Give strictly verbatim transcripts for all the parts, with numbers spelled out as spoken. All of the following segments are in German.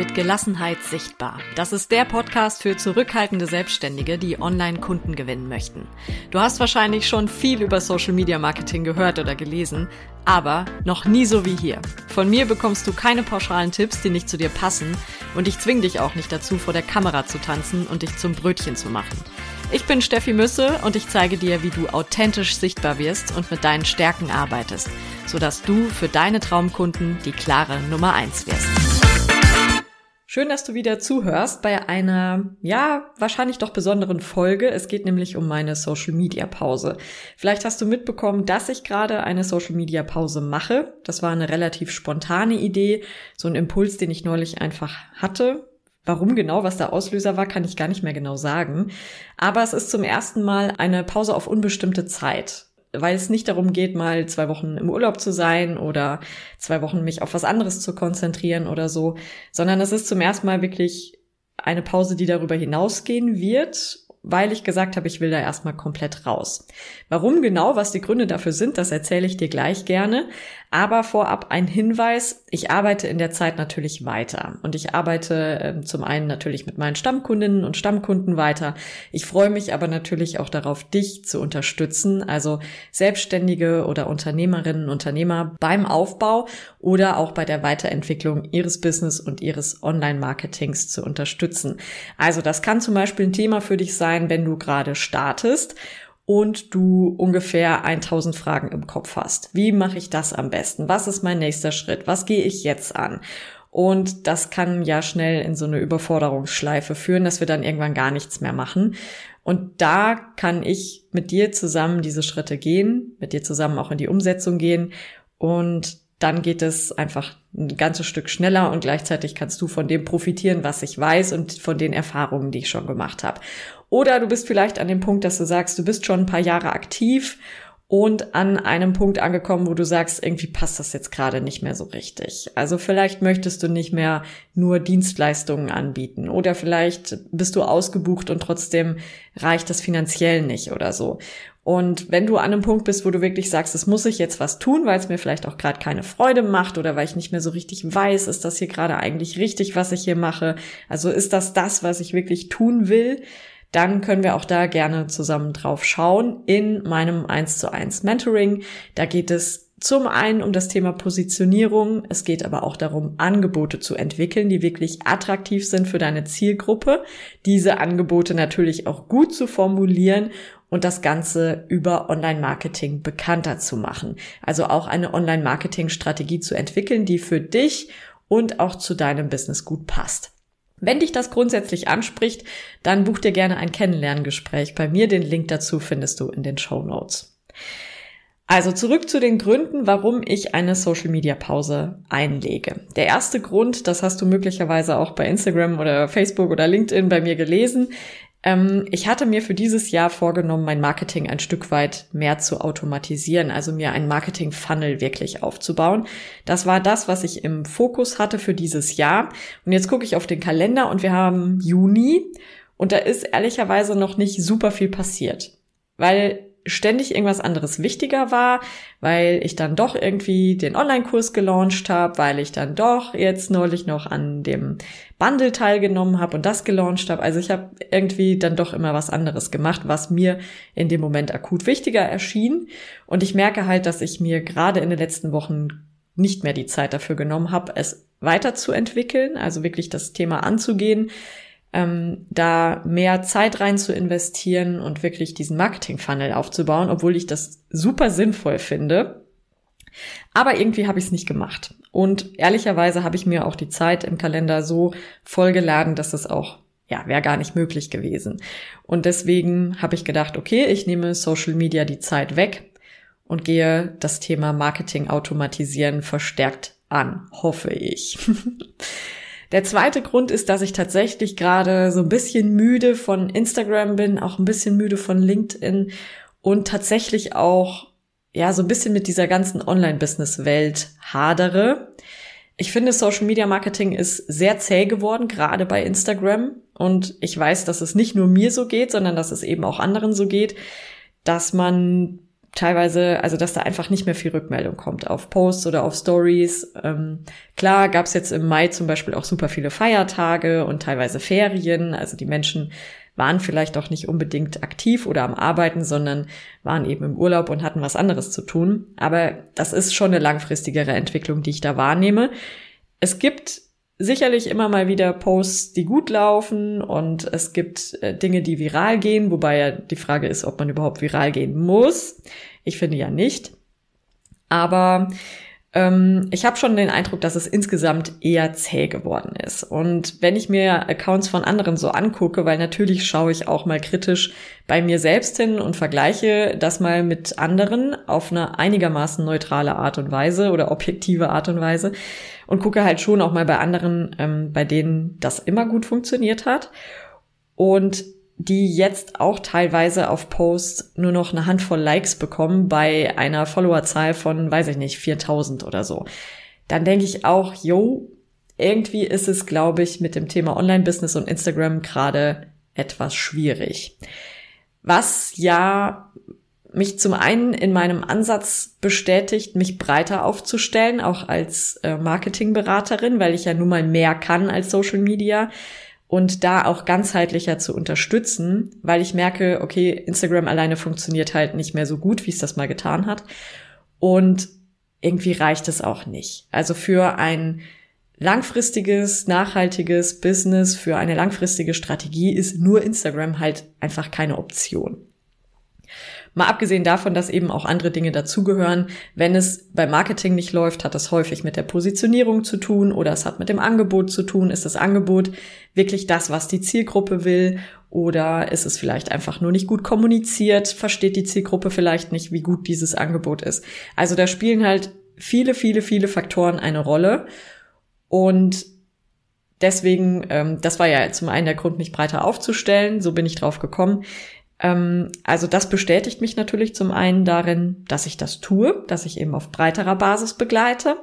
mit Gelassenheit sichtbar. Das ist der Podcast für zurückhaltende Selbstständige, die Online-Kunden gewinnen möchten. Du hast wahrscheinlich schon viel über Social Media Marketing gehört oder gelesen, aber noch nie so wie hier. Von mir bekommst du keine pauschalen Tipps, die nicht zu dir passen, und ich zwinge dich auch nicht dazu, vor der Kamera zu tanzen und dich zum Brötchen zu machen. Ich bin Steffi Müsse und ich zeige dir, wie du authentisch sichtbar wirst und mit deinen Stärken arbeitest, sodass du für deine Traumkunden die klare Nummer eins wirst. Schön, dass du wieder zuhörst bei einer, ja, wahrscheinlich doch besonderen Folge. Es geht nämlich um meine Social-Media-Pause. Vielleicht hast du mitbekommen, dass ich gerade eine Social-Media-Pause mache. Das war eine relativ spontane Idee, so ein Impuls, den ich neulich einfach hatte. Warum genau, was der Auslöser war, kann ich gar nicht mehr genau sagen. Aber es ist zum ersten Mal eine Pause auf unbestimmte Zeit, weil es nicht darum geht, mal zwei Wochen im Urlaub zu sein oder zwei Wochen mich auf was anderes zu konzentrieren oder so, sondern es ist zum ersten Mal wirklich eine Pause, die darüber hinausgehen wird, weil ich gesagt habe, ich will da erstmal komplett raus. Warum genau, was die Gründe dafür sind, das erzähle ich dir gleich gerne. Aber vorab ein Hinweis: Ich arbeite in der Zeit natürlich weiter. Und ich arbeite äh, zum einen natürlich mit meinen Stammkundinnen und Stammkunden weiter. Ich freue mich aber natürlich auch darauf, dich zu unterstützen, also Selbstständige oder Unternehmerinnen und Unternehmer beim Aufbau oder auch bei der Weiterentwicklung ihres Business und ihres Online-Marketings zu unterstützen. Also das kann zum Beispiel ein Thema für dich sein, wenn du gerade startest und du ungefähr tausend Fragen im Kopf hast. Wie mache ich das am besten? Was ist mein nächster Schritt? Was gehe ich jetzt an? Und das kann ja schnell in so eine Überforderungsschleife führen, dass wir dann irgendwann gar nichts mehr machen. Und da kann ich mit dir zusammen diese Schritte gehen, mit dir zusammen auch in die Umsetzung gehen, und dann geht es einfach ein ganzes Stück schneller und gleichzeitig kannst du von dem profitieren, was ich weiß, und von den Erfahrungen, die ich schon gemacht habe. Oder du bist vielleicht an dem Punkt, dass du sagst, du bist schon ein paar Jahre aktiv und an einem Punkt angekommen, wo du sagst, irgendwie passt das jetzt gerade nicht mehr so richtig. Also vielleicht möchtest du nicht mehr nur Dienstleistungen anbieten oder vielleicht bist du ausgebucht und trotzdem reicht das finanziell nicht oder so. Und wenn du an einem Punkt bist, wo du wirklich sagst, es muss ich jetzt was tun, weil es mir vielleicht auch gerade keine Freude macht oder weil ich nicht mehr so richtig weiß, ist das hier gerade eigentlich richtig, was ich hier mache? Also ist das das, was ich wirklich tun will? Dann können wir auch da gerne zusammen drauf schauen in meinem eins zu eins Mentoring. Da geht es zum einen um das Thema Positionierung. Es geht aber auch darum, Angebote zu entwickeln, die wirklich attraktiv sind für deine Zielgruppe. Diese Angebote natürlich auch gut zu formulieren und das Ganze über Online-Marketing bekannter zu machen. Also auch eine Online-Marketing-Strategie zu entwickeln, die für dich und auch zu deinem Business gut passt. Wenn dich das grundsätzlich anspricht, dann buch dir gerne ein Kennenlerngespräch bei mir. Den Link dazu findest du in den Shownotes. Also zurück zu den Gründen, warum ich eine Social-Media-Pause einlege. Der erste Grund, das hast du möglicherweise auch bei Instagram oder Facebook oder LinkedIn bei mir gelesen. Ähm, ich hatte mir für dieses Jahr vorgenommen, mein Marketing ein Stück weit mehr zu automatisieren, also mir einen Marketing-Funnel wirklich aufzubauen. Das war das, was ich im Fokus hatte für dieses Jahr. Und jetzt gucke ich auf den Kalender und wir haben Juni und da ist ehrlicherweise noch nicht super viel passiert, weil ständig irgendwas anderes wichtiger war, weil ich dann doch irgendwie den Online-Kurs gelauncht habe, weil ich dann doch jetzt neulich noch an dem Bundle teilgenommen habe und das gelauncht habe. Also ich habe irgendwie dann doch immer was anderes gemacht, was mir in dem Moment akut wichtiger erschien. Und ich merke halt, dass ich mir gerade in den letzten Wochen nicht mehr die Zeit dafür genommen habe, es weiterzuentwickeln, also wirklich das Thema anzugehen, Ähm, da mehr Zeit rein zu investieren und wirklich diesen Marketing-Funnel aufzubauen, obwohl ich das super sinnvoll finde. Aber irgendwie habe ich es nicht gemacht. Und ehrlicherweise habe ich mir auch die Zeit im Kalender so vollgeladen, dass es auch, ja, wäre gar nicht möglich gewesen. Und deswegen habe ich gedacht, okay, ich nehme Social Media die Zeit weg und gehe das Thema Marketing automatisieren verstärkt an, hoffe ich. Der zweite Grund ist, dass ich tatsächlich gerade so ein bisschen müde von Instagram bin, auch ein bisschen müde von LinkedIn und tatsächlich auch ja so ein bisschen mit dieser ganzen Online-Business-Welt hadere. Ich finde, Social-Media-Marketing ist sehr zäh geworden, gerade bei Instagram. Und ich weiß, dass es nicht nur mir so geht, sondern dass es eben auch anderen so geht, dass man teilweise, also dass da einfach nicht mehr viel Rückmeldung kommt auf Posts oder auf Stories. Ähm, klar gab es jetzt im Mai zum Beispiel auch super viele Feiertage und teilweise Ferien. Also die Menschen waren vielleicht auch nicht unbedingt aktiv oder am Arbeiten, sondern waren eben im Urlaub und hatten was anderes zu tun. Aber das ist schon eine langfristigere Entwicklung, die ich da wahrnehme. Es gibt sicherlich immer mal wieder Posts, die gut laufen, und es gibt äh, Dinge, die viral gehen, wobei ja die Frage ist, ob man überhaupt viral gehen muss. Ich finde ja nicht. Aber ähm, ich habe schon den Eindruck, dass es insgesamt eher zäh geworden ist. Und wenn ich mir Accounts von anderen so angucke, weil natürlich schaue ich auch mal kritisch bei mir selbst hin und vergleiche das mal mit anderen auf eine einigermaßen neutrale Art und Weise oder objektive Art und Weise, und gucke halt schon auch mal bei anderen, ähm, bei denen das immer gut funktioniert hat und die jetzt auch teilweise auf Posts nur noch eine Handvoll Likes bekommen bei einer Followerzahl von, weiß ich nicht, viertausend oder so. Dann denke ich auch, yo, irgendwie ist es, glaube ich, mit dem Thema Online-Business und Instagram gerade etwas schwierig. Was ja mich zum einen in meinem Ansatz bestätigt, mich breiter aufzustellen, auch als äh, Marketingberaterin, weil ich ja nun mal mehr kann als Social Media, und da auch ganzheitlicher zu unterstützen, weil ich merke, okay, Instagram alleine funktioniert halt nicht mehr so gut, wie es das mal getan hat, und irgendwie reicht es auch nicht. Also für ein langfristiges, nachhaltiges Business, für eine langfristige Strategie ist nur Instagram halt einfach keine Option. Mal abgesehen davon, dass eben auch andere Dinge dazugehören. Wenn es beim Marketing nicht läuft, hat das häufig mit der Positionierung zu tun oder es hat mit dem Angebot zu tun. Ist das Angebot wirklich das, was die Zielgruppe will, oder ist es vielleicht einfach nur nicht gut kommuniziert? Versteht die Zielgruppe vielleicht nicht, wie gut dieses Angebot ist? Also da spielen halt viele, viele, viele Faktoren eine Rolle, und deswegen, ähm, das war ja zum einen der Grund, mich breiter aufzustellen. So bin ich drauf gekommen. Also das bestätigt mich natürlich zum einen darin, dass ich das tue, dass ich eben auf breiterer Basis begleite.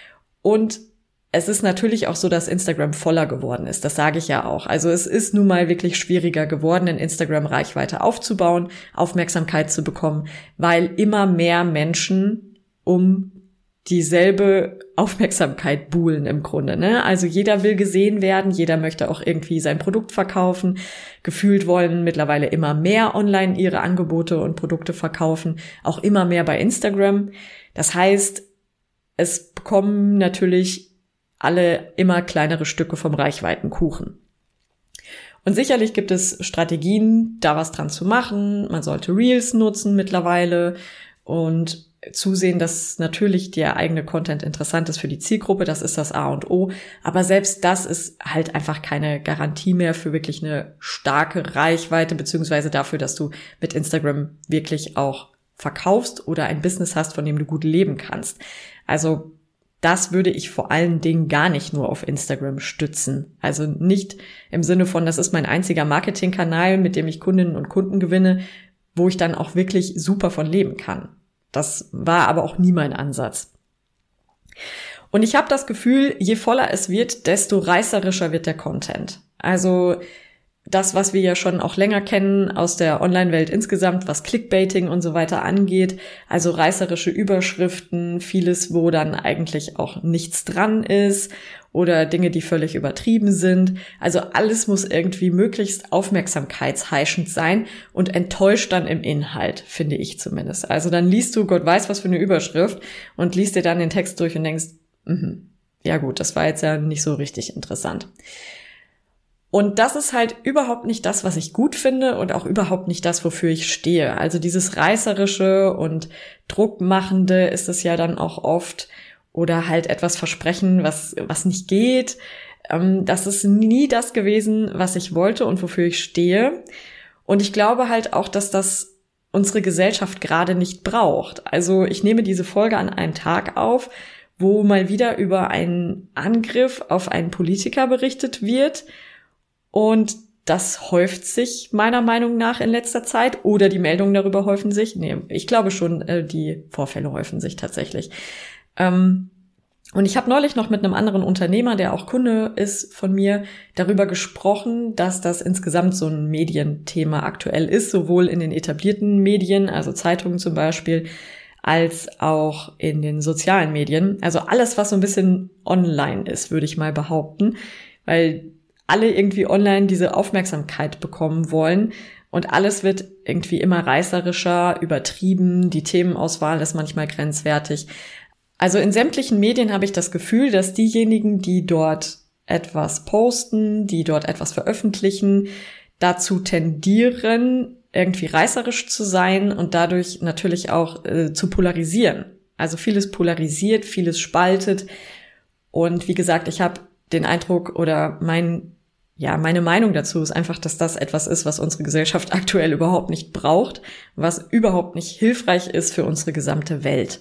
Und es ist natürlich auch so, dass Instagram voller geworden ist. Das sage ich ja auch. Also es ist nun mal wirklich schwieriger geworden, in Instagram Reichweite aufzubauen, Aufmerksamkeit zu bekommen, weil immer mehr Menschen um dieselbe Aufmerksamkeit buhlen im Grunde, ne? Also jeder will gesehen werden, jeder möchte auch irgendwie sein Produkt verkaufen. Gefühlt wollen mittlerweile immer mehr online ihre Angebote und Produkte verkaufen, auch immer mehr bei Instagram. Das heißt, es bekommen natürlich alle immer kleinere Stücke vom Reichweitenkuchen. Und sicherlich gibt es Strategien, da was dran zu machen. Man sollte Reels nutzen mittlerweile und zusehen, dass natürlich der eigene Content interessant ist für die Zielgruppe. Das ist das A und O. Aber selbst das ist halt einfach keine Garantie mehr für wirklich eine starke Reichweite, beziehungsweise dafür, dass du mit Instagram wirklich auch verkaufst oder ein Business hast, von dem du gut leben kannst. Also das würde ich vor allen Dingen gar nicht nur auf Instagram stützen. Also nicht im Sinne von, das ist mein einziger Marketingkanal, mit dem ich Kundinnen und Kunden gewinne, wo ich dann auch wirklich super von leben kann. Das war aber auch nie mein Ansatz. Und ich habe das Gefühl, je voller es wird, desto reißerischer wird der Content. Also das, was wir ja schon auch länger kennen aus der Online-Welt insgesamt, was Clickbaiting und so weiter angeht, also reißerische Überschriften, vieles, wo dann eigentlich auch nichts dran ist oder Dinge, die völlig übertrieben sind. Also alles muss irgendwie möglichst aufmerksamkeitsheischend sein und enttäuscht dann im Inhalt, finde ich zumindest. Also dann liest du Gott weiß was für eine Überschrift und liest dir dann den Text durch und denkst, mh, ja gut, das war jetzt ja nicht so richtig interessant. Und das ist halt überhaupt nicht das, was ich gut finde und auch überhaupt nicht das, wofür ich stehe. Also dieses Reißerische und Druckmachende ist es ja dann auch oft, oder halt etwas versprechen, was was nicht geht. Ähm, das ist nie das gewesen, was ich wollte und wofür ich stehe. Und ich glaube halt auch, dass das unsere Gesellschaft gerade nicht braucht. Also ich nehme diese Folge an einem Tag auf, wo mal wieder über einen Angriff auf einen Politiker berichtet wird. Und das häuft sich meiner Meinung nach in letzter Zeit. Oder die Meldungen darüber häufen sich. Nee, ich glaube schon, die Vorfälle häufen sich tatsächlich. Ähm, Und ich habe neulich noch mit einem anderen Unternehmer, der auch Kunde ist von mir, darüber gesprochen, dass das insgesamt so ein Medienthema aktuell ist, sowohl in den etablierten Medien, also Zeitungen zum Beispiel, als auch in den sozialen Medien. Also alles, was so ein bisschen online ist, würde ich mal behaupten, weil alle irgendwie online diese Aufmerksamkeit bekommen wollen und alles wird irgendwie immer reißerischer, übertrieben, die Themenauswahl ist manchmal grenzwertig. Also in sämtlichen Medien habe ich das Gefühl, dass diejenigen, die dort etwas posten, die dort etwas veröffentlichen, dazu tendieren, irgendwie reißerisch zu sein und dadurch natürlich auch äh, zu polarisieren. Also vieles polarisiert, vieles spaltet. Und wie gesagt, ich habe den Eindruck oder mein, ja, meine Meinung dazu ist einfach, dass das etwas ist, was unsere Gesellschaft aktuell überhaupt nicht braucht, was überhaupt nicht hilfreich ist für unsere gesamte Welt.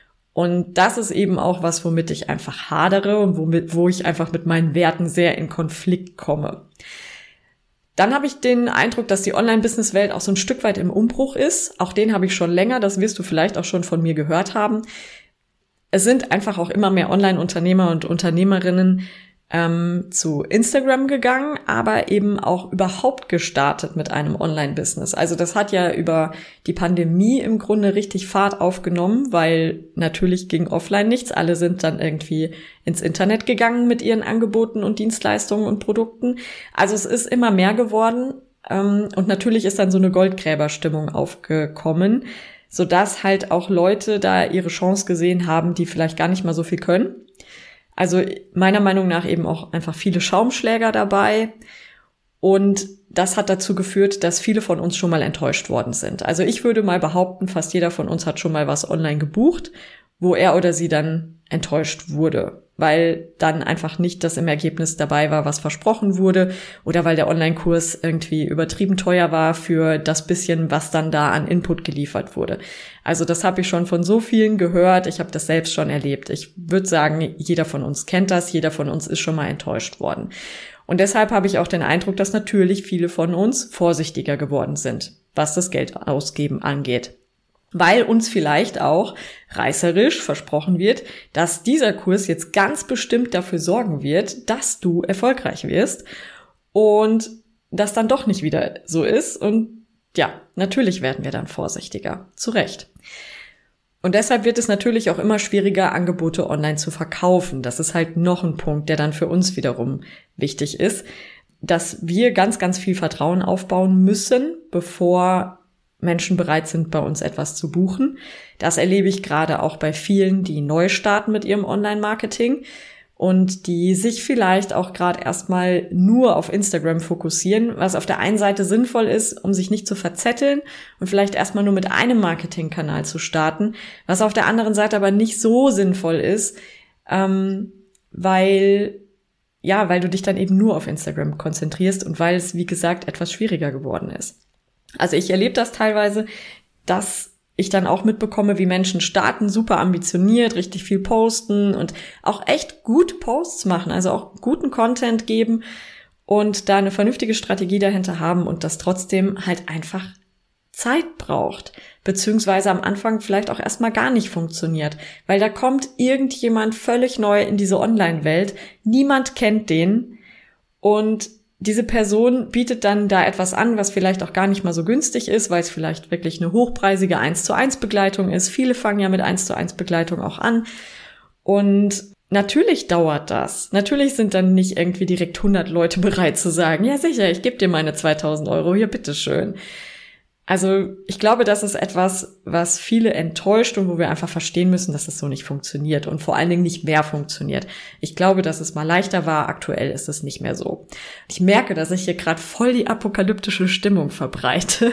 Und das ist eben auch was, womit ich einfach hadere und womit, wo ich einfach mit meinen Werten sehr in Konflikt komme. Dann habe ich den Eindruck, dass die Online-Business-Welt auch so ein Stück weit im Umbruch ist. Auch den habe ich schon länger, das wirst du vielleicht auch schon von mir gehört haben. Es sind einfach auch immer mehr Online-Unternehmer und Unternehmerinnen ähm, zu Instagram gegangen, aber eben auch überhaupt gestartet mit einem Online-Business. Also das hat ja über die Pandemie im Grunde richtig Fahrt aufgenommen, weil natürlich ging offline nichts. Alle sind dann irgendwie ins Internet gegangen mit ihren Angeboten und Dienstleistungen und Produkten. Also es ist immer mehr geworden ähm, und natürlich ist dann so eine Goldgräberstimmung aufgekommen, sodass halt auch Leute da ihre Chance gesehen haben, die vielleicht gar nicht mal so viel können. Also meiner Meinung nach eben auch einfach viele Schaumschläger dabei. Und das hat dazu geführt, dass viele von uns schon mal enttäuscht worden sind. Also ich würde mal behaupten, fast jeder von uns hat schon mal was online gebucht, wo er oder sie dann enttäuscht wurde, weil dann einfach nicht das im Ergebnis dabei war, was versprochen wurde, oder weil der Online-Kurs irgendwie übertrieben teuer war für das bisschen, was dann da an Input geliefert wurde. Also das habe ich schon von so vielen gehört, ich habe das selbst schon erlebt. Ich würde sagen, jeder von uns kennt das, jeder von uns ist schon mal enttäuscht worden. Und deshalb habe ich auch den Eindruck, dass natürlich viele von uns vorsichtiger geworden sind, was das Geld ausgeben angeht. Weil uns vielleicht auch reißerisch versprochen wird, dass dieser Kurs jetzt ganz bestimmt dafür sorgen wird, dass du erfolgreich wirst und das dann doch nicht wieder so ist. Und ja, natürlich werden wir dann vorsichtiger. Zu Recht. Und deshalb wird es natürlich auch immer schwieriger, Angebote online zu verkaufen. Das ist halt noch ein Punkt, der dann für uns wiederum wichtig ist, dass wir ganz, ganz viel Vertrauen aufbauen müssen, bevor Menschen bereit sind, bei uns etwas zu buchen. Das erlebe ich gerade auch bei vielen, die neu starten mit ihrem Online-Marketing und die sich vielleicht auch gerade erstmal nur auf Instagram fokussieren, was auf der einen Seite sinnvoll ist, um sich nicht zu verzetteln und vielleicht erstmal nur mit einem Marketingkanal zu starten, was auf der anderen Seite aber nicht so sinnvoll ist, ähm, weil ja, weil du dich dann eben nur auf Instagram konzentrierst und weil es, wie gesagt, etwas schwieriger geworden ist. Also ich erlebe das teilweise, dass ich dann auch mitbekomme, wie Menschen starten, super ambitioniert, richtig viel posten und auch echt gut Posts machen, also auch guten Content geben und da eine vernünftige Strategie dahinter haben und das trotzdem halt einfach Zeit braucht, beziehungsweise am Anfang vielleicht auch erstmal gar nicht funktioniert, weil da kommt irgendjemand völlig neu in diese Online-Welt, niemand kennt den und diese Person bietet dann da etwas an, was vielleicht auch gar nicht mal so günstig ist, weil es vielleicht wirklich eine hochpreisige eins zu eins Begleitung ist. Viele fangen ja mit eins zu eins Begleitung auch an. Und natürlich dauert das. Natürlich sind dann nicht irgendwie direkt hundert Leute bereit zu sagen, ja sicher, ich gebe dir meine zweitausend Euro, hier bitteschön. Also ich glaube, das ist etwas, was viele enttäuscht und wo wir einfach verstehen müssen, dass es so nicht funktioniert und vor allen Dingen nicht mehr funktioniert. Ich glaube, dass es mal leichter war, aktuell ist es nicht mehr so. Ich merke, dass ich hier gerade voll die apokalyptische Stimmung verbreite.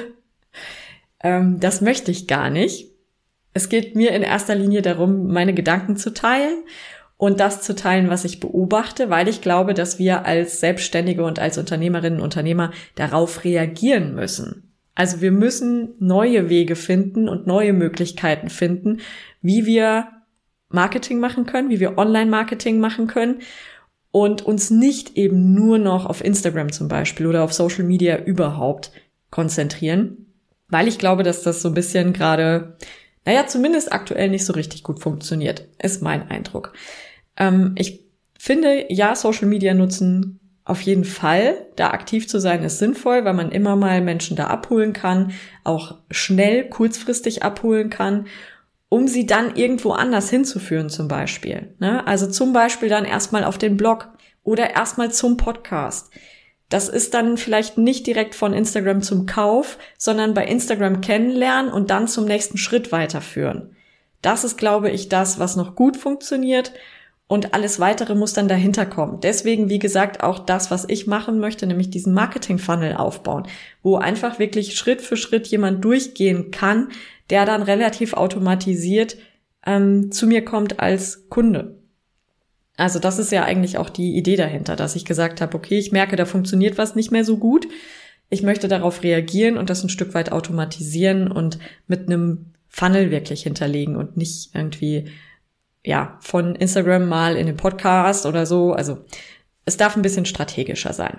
ähm, das möchte ich gar nicht. Es geht mir in erster Linie darum, meine Gedanken zu teilen und das zu teilen, was ich beobachte, weil ich glaube, dass wir als Selbstständige und als Unternehmerinnen und Unternehmer darauf reagieren müssen. Also wir müssen neue Wege finden und neue Möglichkeiten finden, wie wir Marketing machen können, wie wir Online-Marketing machen können und uns nicht eben nur noch auf Instagram zum Beispiel oder auf Social Media überhaupt konzentrieren, weil ich glaube, dass das so ein bisschen gerade, naja, zumindest aktuell nicht so richtig gut funktioniert, ist mein Eindruck. Ähm, ich finde, ja, Social Media nutzen auf jeden Fall. Da aktiv zu sein ist sinnvoll, weil man immer mal Menschen da abholen kann, auch schnell, kurzfristig abholen kann, um sie dann irgendwo anders hinzuführen zum Beispiel. Ne? Also zum Beispiel dann erstmal auf den Blog oder erstmal zum Podcast. Das ist dann vielleicht nicht direkt von Instagram zum Kauf, sondern bei Instagram kennenlernen und dann zum nächsten Schritt weiterführen. Das ist, glaube ich, das, was noch gut funktioniert, und alles Weitere muss dann dahinter kommen. Deswegen, wie gesagt, auch das, was ich machen möchte, nämlich diesen Marketing-Funnel aufbauen, wo einfach wirklich Schritt für Schritt jemand durchgehen kann, der dann relativ automatisiert ähm, zu mir kommt als Kunde. Also das ist ja eigentlich auch die Idee dahinter, dass ich gesagt habe, okay, ich merke, da funktioniert was nicht mehr so gut. Ich möchte darauf reagieren und das ein Stück weit automatisieren und mit einem Funnel wirklich hinterlegen und nicht irgendwie, ja, von Instagram mal in den Podcast oder so. Also es darf ein bisschen strategischer sein.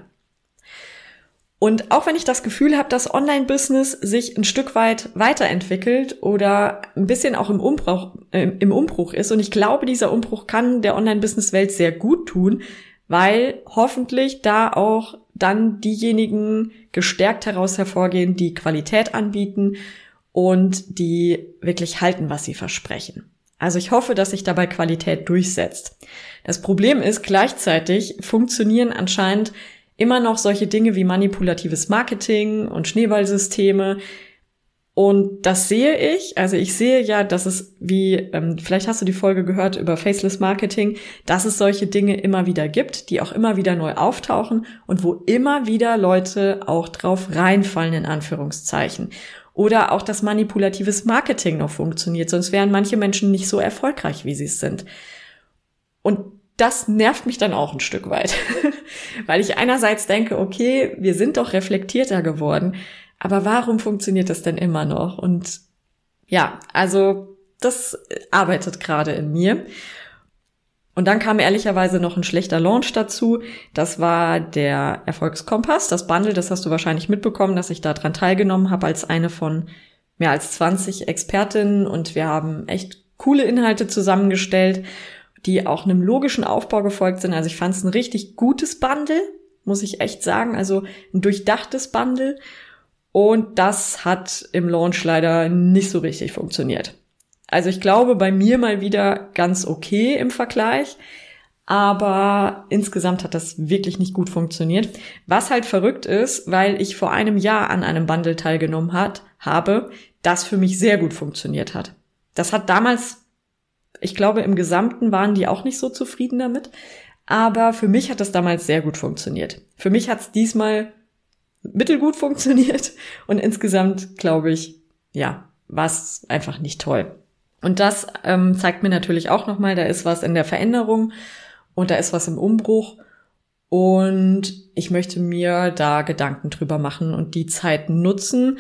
Und auch wenn ich das Gefühl habe, dass Online-Business sich ein Stück weit weiterentwickelt oder ein bisschen auch im Umbruch, äh, im Umbruch ist, und ich glaube, dieser Umbruch kann der Online-Business-Welt sehr gut tun, weil hoffentlich da auch dann diejenigen gestärkt heraus hervorgehen, die Qualität anbieten und die wirklich halten, was sie versprechen. Also ich hoffe, dass sich dabei Qualität durchsetzt. Das Problem ist, gleichzeitig funktionieren anscheinend immer noch solche Dinge wie manipulatives Marketing und Schneeballsysteme. Und das sehe ich, also ich sehe ja, dass es wie, ähm, vielleicht hast du die Folge gehört über Faceless Marketing, dass es solche Dinge immer wieder gibt, die auch immer wieder neu auftauchen und wo immer wieder Leute auch drauf reinfallen, in Anführungszeichen. Oder auch, dass manipulatives Marketing noch funktioniert, sonst wären manche Menschen nicht so erfolgreich, wie sie es sind. Und das nervt mich dann auch ein Stück weit, weil ich einerseits denke, okay, wir sind doch reflektierter geworden, aber warum funktioniert das denn immer noch? Und ja, also das arbeitet gerade in mir. Und dann kam ehrlicherweise noch ein schlechter Launch dazu. Das war der Erfolgskompass, das Bundle, das hast du wahrscheinlich mitbekommen, dass ich da dran teilgenommen habe als eine von mehr als zwanzig Expertinnen. Und wir haben echt coole Inhalte zusammengestellt, die auch einem logischen Aufbau gefolgt sind. Also ich fand es ein richtig gutes Bundle, muss ich echt sagen. Also ein durchdachtes Bundle. Und das hat im Launch leider nicht so richtig funktioniert. Also ich glaube, bei mir mal wieder ganz okay im Vergleich. Aber insgesamt hat das wirklich nicht gut funktioniert. Was halt verrückt ist, weil ich vor einem Jahr an einem Bundle teilgenommen hat, habe, das für mich sehr gut funktioniert hat. Das hat damals, ich glaube, im Gesamten waren die auch nicht so zufrieden damit. Aber für mich hat das damals sehr gut funktioniert. Für mich hat es diesmal mittelgut funktioniert. Und insgesamt, glaube ich, ja, war es einfach nicht toll. Und das ähm, zeigt mir natürlich auch nochmal, da ist was in der Veränderung und da ist was im Umbruch. Und ich möchte mir da Gedanken drüber machen und die Zeit nutzen.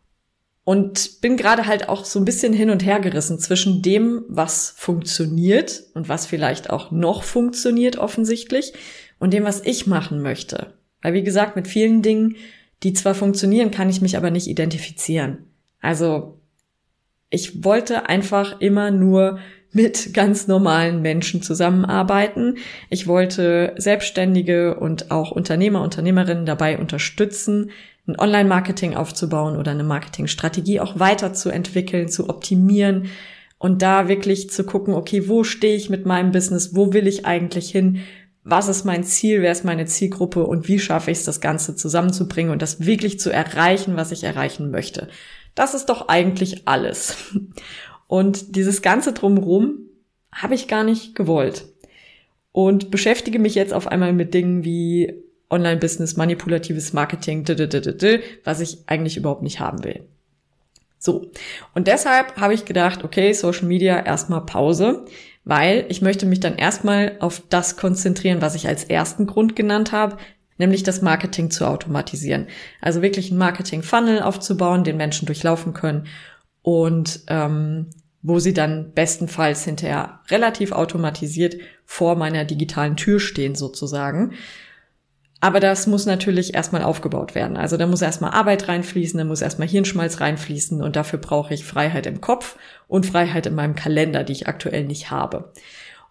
Und bin gerade halt auch so ein bisschen hin und her gerissen zwischen dem, was funktioniert und was vielleicht auch noch funktioniert offensichtlich und dem, was ich machen möchte. Weil wie gesagt, mit vielen Dingen, die zwar funktionieren, kann ich mich aber nicht identifizieren. Also ich wollte einfach immer nur mit ganz normalen Menschen zusammenarbeiten. Ich wollte Selbstständige und auch Unternehmer, Unternehmerinnen dabei unterstützen, ein Online-Marketing aufzubauen oder eine Marketingstrategie auch weiterzuentwickeln, zu optimieren und da wirklich zu gucken, okay, wo stehe ich mit meinem Business, wo will ich eigentlich hin, was ist mein Ziel, wer ist meine Zielgruppe und wie schaffe ich es, das Ganze zusammenzubringen und das wirklich zu erreichen, was ich erreichen möchte. Das ist doch eigentlich alles. Und dieses Ganze Drumherum habe ich gar nicht gewollt. Und beschäftige mich jetzt auf einmal mit Dingen wie Online-Business, manipulatives Marketing, was ich eigentlich überhaupt nicht haben will. So, und deshalb habe ich gedacht, okay, Social Media erstmal Pause, weil ich möchte mich dann erstmal auf das konzentrieren, was ich als ersten Grund genannt habe, nämlich das Marketing zu automatisieren. Also wirklich einen Marketing-Funnel aufzubauen, den Menschen durchlaufen können und ähm, wo sie dann bestenfalls hinterher relativ automatisiert vor meiner digitalen Tür stehen sozusagen. Aber das muss natürlich erstmal aufgebaut werden. Also da muss erstmal Arbeit reinfließen, da muss erstmal Hirnschmalz reinfließen und dafür brauche ich Freiheit im Kopf und Freiheit in meinem Kalender, die ich aktuell nicht habe.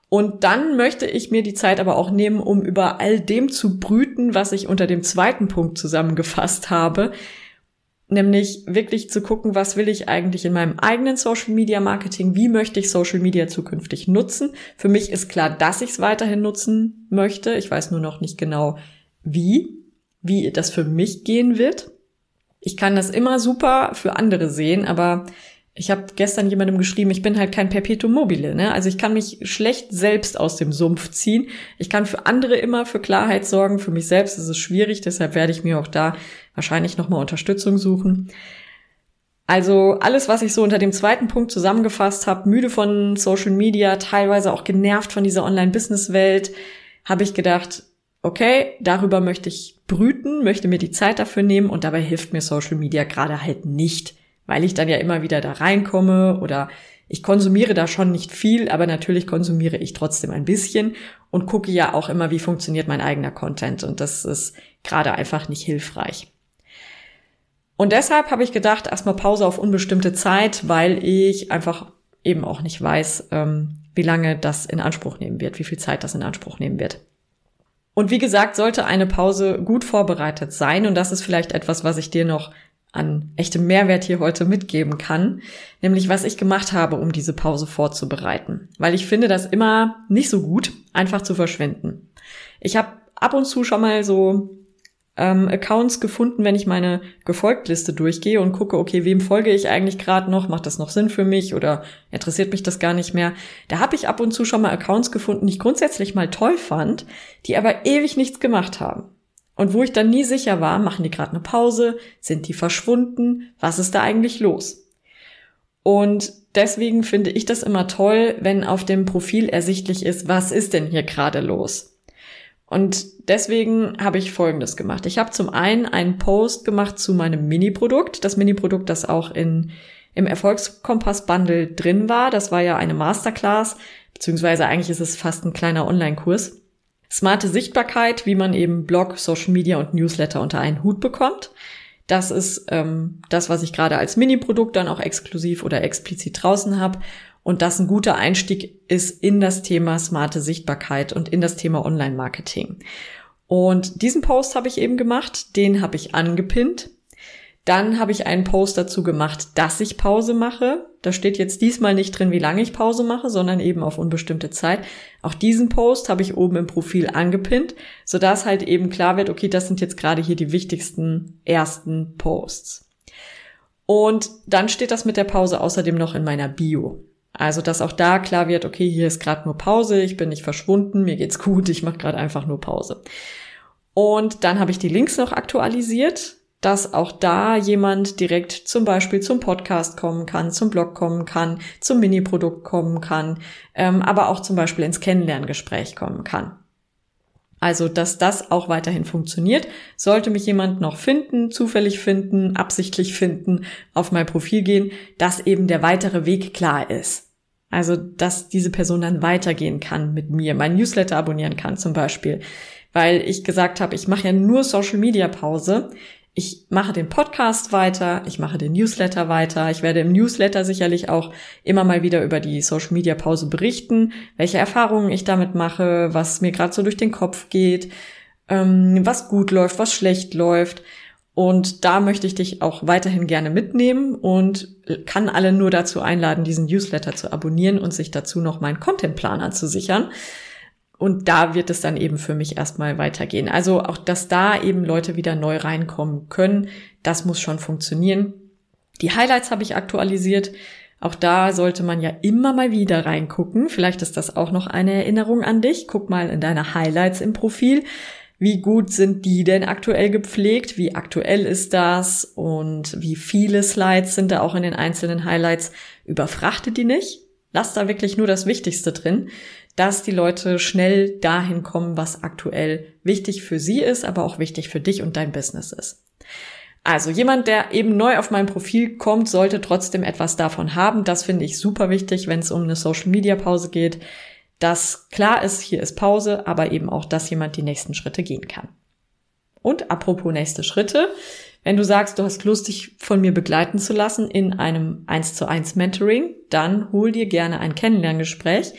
Und dann möchte ich mir die Zeit aber auch nehmen, um über all dem zu brüten, was ich unter dem zweiten Punkt zusammengefasst habe. Nämlich wirklich zu gucken, was will ich eigentlich in meinem eigenen Social Media Marketing? Wie möchte ich Social Media zukünftig nutzen? Für mich ist klar, dass ich es weiterhin nutzen möchte. Ich weiß nur noch nicht genau, wie, wie das für mich gehen wird. Ich kann das immer super für andere sehen, aber ich habe gestern jemandem geschrieben, ich bin halt kein Perpetuum mobile, ne? Also ich kann mich schlecht selbst aus dem Sumpf ziehen. Ich kann für andere immer für Klarheit sorgen, für mich selbst ist es schwierig, deshalb werde ich mir auch da wahrscheinlich nochmal Unterstützung suchen. Also alles, was ich so unter dem zweiten Punkt zusammengefasst habe, müde von Social Media, teilweise auch genervt von dieser Online-Business-Welt, habe ich gedacht, okay, darüber möchte ich brüten, möchte mir die Zeit dafür nehmen und dabei hilft mir Social Media gerade halt nicht, weil ich dann ja immer wieder da reinkomme oder ich konsumiere da schon nicht viel, aber natürlich konsumiere ich trotzdem ein bisschen und gucke ja auch immer, wie funktioniert mein eigener Content und das ist gerade einfach nicht hilfreich. Und deshalb habe ich gedacht, erstmal Pause auf unbestimmte Zeit, weil ich einfach eben auch nicht weiß, wie lange das in Anspruch nehmen wird, wie viel Zeit das in Anspruch nehmen wird. Und wie gesagt, sollte eine Pause gut vorbereitet sein und das ist vielleicht etwas, was ich dir noch an echtem Mehrwert hier heute mitgeben kann, nämlich was ich gemacht habe, um diese Pause vorzubereiten. Weil ich finde das immer nicht so gut, einfach zu verschwenden. Ich habe ab und zu schon mal so ähm, Accounts gefunden, wenn ich meine Gefolgtliste durchgehe und gucke, okay, wem folge ich eigentlich gerade noch? Macht das noch Sinn für mich oder interessiert mich das gar nicht mehr? Da habe ich ab und zu schon mal Accounts gefunden, die ich grundsätzlich mal toll fand, die aber ewig nichts gemacht haben. Und wo ich dann nie sicher war, machen die gerade eine Pause, sind die verschwunden, was ist da eigentlich los? Und deswegen finde ich das immer toll, wenn auf dem Profil ersichtlich ist, was ist denn hier gerade los? Und deswegen habe ich Folgendes gemacht. Ich habe zum einen einen Post gemacht zu meinem Mini-Produkt, das Mini-Produkt, das auch in im Erfolgskompass-Bundle drin war. Das war ja eine Masterclass, beziehungsweise eigentlich ist es fast ein kleiner Online-Kurs. Smarte Sichtbarkeit, wie man eben Blog, Social Media und Newsletter unter einen Hut bekommt. Das ist ähm, das, was ich gerade als Mini-Produkt dann auch exklusiv oder explizit draußen habe. Und das ein guter Einstieg ist in das Thema smarte Sichtbarkeit und in das Thema Online-Marketing. Und diesen Post habe ich eben gemacht, den habe ich angepinnt. Dann habe ich einen Post dazu gemacht, dass ich Pause mache. Da steht jetzt diesmal nicht drin, wie lange ich Pause mache, sondern eben auf unbestimmte Zeit. Auch diesen Post habe ich oben im Profil angepinnt, sodass halt eben klar wird, okay, das sind jetzt gerade hier die wichtigsten ersten Posts. Und dann steht das mit der Pause außerdem noch in meiner Bio. Also, dass auch da klar wird, okay, hier ist gerade nur Pause, ich bin nicht verschwunden, mir geht's gut, ich mache gerade einfach nur Pause. Und dann habe ich die Links noch aktualisiert, dass auch da jemand direkt zum Beispiel zum Podcast kommen kann, zum Blog kommen kann, zum Mini-Produkt kommen kann, ähm, aber auch zum Beispiel ins Kennenlerngespräch kommen kann. Also, dass das auch weiterhin funktioniert. Sollte mich jemand noch finden, zufällig finden, absichtlich finden, auf mein Profil gehen, dass eben der weitere Weg klar ist. Also, dass diese Person dann weitergehen kann mit mir, mein Newsletter abonnieren kann zum Beispiel. Weil ich gesagt habe, ich mache ja nur Social-Media-Pause. Ich mache den Podcast weiter, ich mache den Newsletter weiter. Ich werde im Newsletter sicherlich auch immer mal wieder über die Social-Media-Pause berichten, welche Erfahrungen ich damit mache, was mir gerade so durch den Kopf geht, ähm, was gut läuft, was schlecht läuft. Und da möchte ich dich auch weiterhin gerne mitnehmen und kann alle nur dazu einladen, diesen Newsletter zu abonnieren und sich dazu noch meinen Contentplan anzusichern. Und da wird es dann eben für mich erstmal weitergehen. Also auch, dass da eben Leute wieder neu reinkommen können, das muss schon funktionieren. Die Highlights habe ich aktualisiert. Auch da sollte man ja immer mal wieder reingucken. Vielleicht ist das auch noch eine Erinnerung an dich. Guck mal in deine Highlights im Profil. Wie gut sind die denn aktuell gepflegt? Wie aktuell ist das? Und wie viele Slides sind da auch in den einzelnen Highlights? Überfrachte die nicht. Lass da wirklich nur das Wichtigste drin, dass die Leute schnell dahin kommen, was aktuell wichtig für sie ist, aber auch wichtig für dich und dein Business ist. Also jemand, der eben neu auf mein Profil kommt, sollte trotzdem etwas davon haben. Das finde ich super wichtig, wenn es um eine Social-Media-Pause geht, dass klar ist, hier ist Pause, aber eben auch, dass jemand die nächsten Schritte gehen kann. Und apropos nächste Schritte, wenn du sagst, du hast Lust, dich von mir begleiten zu lassen in einem eins zu eins Mentoring, dann hol dir gerne ein Kennenlerngespräch.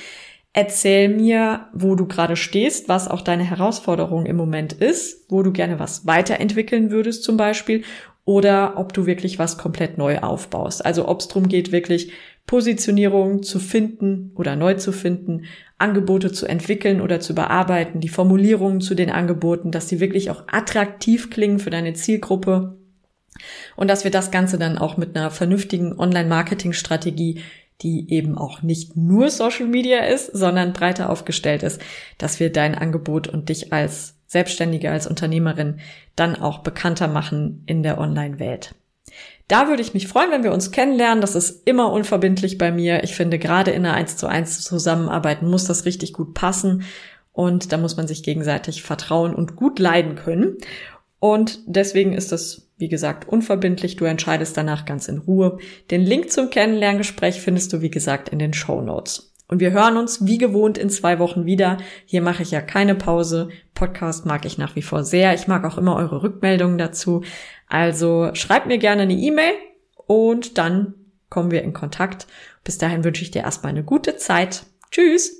Erzähl mir, wo du gerade stehst, was auch deine Herausforderung im Moment ist, wo du gerne was weiterentwickeln würdest zum Beispiel, oder ob du wirklich was komplett neu aufbaust. Also ob es darum geht, wirklich Positionierung zu finden oder neu zu finden, Angebote zu entwickeln oder zu bearbeiten, die Formulierungen zu den Angeboten, dass die wirklich auch attraktiv klingen für deine Zielgruppe und dass wir das Ganze dann auch mit einer vernünftigen Online-Marketing-Strategie, die eben auch nicht nur Social Media ist, sondern breiter aufgestellt ist, dass wir dein Angebot und dich als Selbstständige, als Unternehmerin dann auch bekannter machen in der Online-Welt. Da würde ich mich freuen, wenn wir uns kennenlernen. Das ist immer unverbindlich bei mir. Ich finde, gerade in einer eins zu eins Zusammenarbeit muss das richtig gut passen und da muss man sich gegenseitig vertrauen und gut leiden können. Und deswegen ist das, wie gesagt, unverbindlich. Du entscheidest danach ganz in Ruhe. Den Link zum Kennenlerngespräch findest du, wie gesagt, in den Shownotes. Und wir hören uns wie gewohnt in zwei Wochen wieder. Hier mache ich ja keine Pause. Podcast mag ich nach wie vor sehr. Ich mag auch immer eure Rückmeldungen dazu. Also schreibt mir gerne eine E-Mail und dann kommen wir in Kontakt. Bis dahin wünsche ich dir erstmal eine gute Zeit. Tschüss!